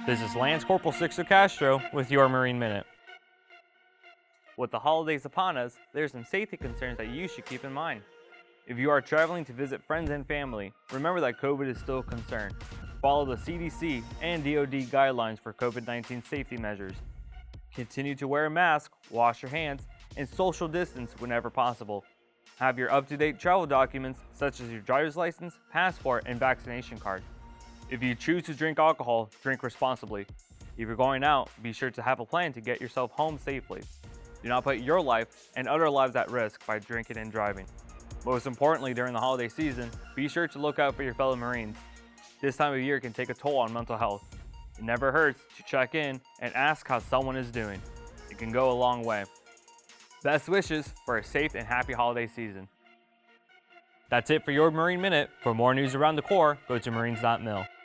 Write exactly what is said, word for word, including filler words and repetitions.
This is Lance Corporal Sixto Castro with your Marine Minute. With the holidays upon us, there are some safety concerns that you should keep in mind. If you are traveling to visit friends and family, remember that COVID is still a concern. Follow the C D C and D O D guidelines for COVID nineteen safety measures. Continue to wear a mask, wash your hands, and social distance whenever possible. Have your up-to-date travel documents such as your driver's license, passport, and vaccination card. If you choose to drink alcohol, drink responsibly. If you're going out, be sure to have a plan to get yourself home safely. Do not put your life and other lives at risk by drinking and driving. Most importantly, during the holiday season, be sure to look out for your fellow Marines. This time of year can take a toll on mental health. It never hurts to check in and ask how someone is doing. It can go a long way. Best wishes for a safe and happy holiday season. That's it for your Marine Minute. For more news around the Corps, go to marines dot mil.